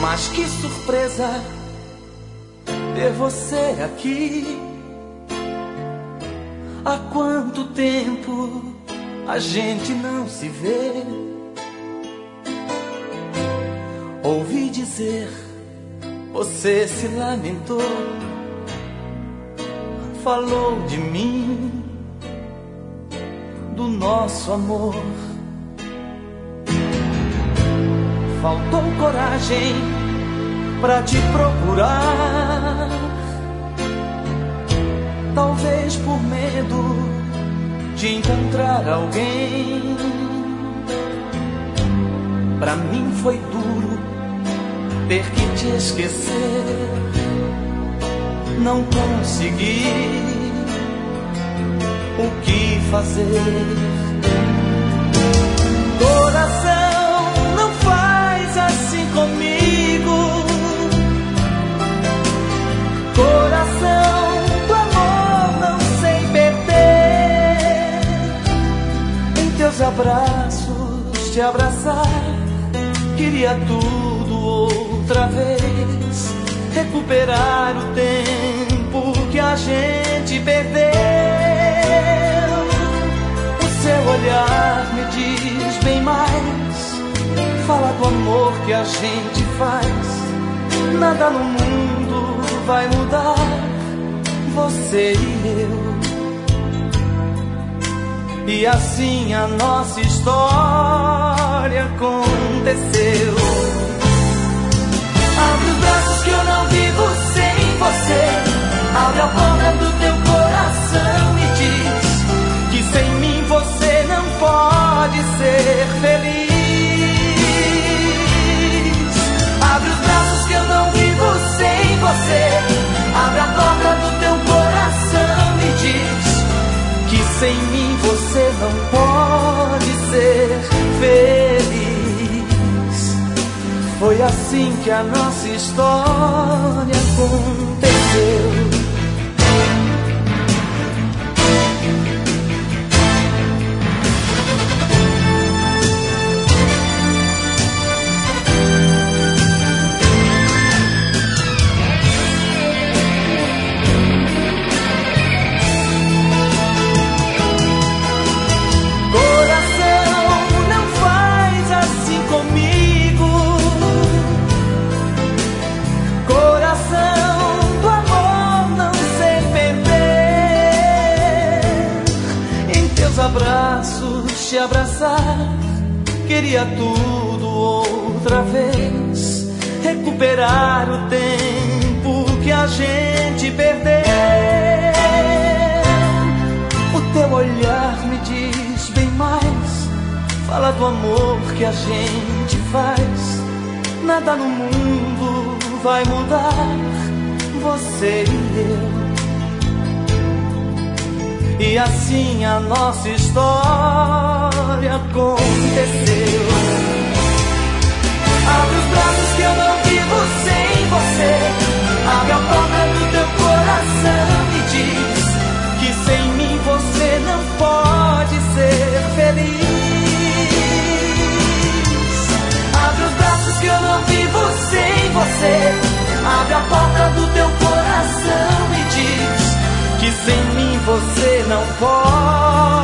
Mas que surpresa ter você aqui. Há quanto tempo a gente não se vê? Ouvi dizer, você se lamentou, falou de mim, do nosso amor. Faltou coragem pra te procurar, talvez por medo de encontrar alguém. Pra mim foi duro ter que te esquecer, não consegui o que fazer. Coração, não faz assim comigo. Coração, do amor não sei perder. Em teus abraços te abraçar, queria tudo outra vez, recuperar o tempo que a gente perdeu. O seu olhar me diz bem mais, fala do amor que a gente faz. Nada no mundo vai mudar você e eu. E assim a nossa história aconteceu. Abre os braços que eu não vivo sem você. Abre a porta do teu coração e diz que sem mim você não pode ser feliz. Abre os braços que eu não vivo sem você. Abre a porta do teu coração e diz que sem mim você não pode ser feliz. Foi assim que a nossa história aconteceu. Abraços, te abraçar, queria tudo outra vez, recuperar o tempo que a gente perdeu. O teu olhar me diz bem mais, fala do amor que a gente faz. Nada no mundo vai mudar você e eu. E assim a nossa história aconteceu. Abre os braços que eu não vivo sem você. Abre a porta do teu coração e diz que sem mim você não pode ser feliz. Abre os braços que eu não vivo sem você. Abre a porta do teu coração e diz que sem mim você não pode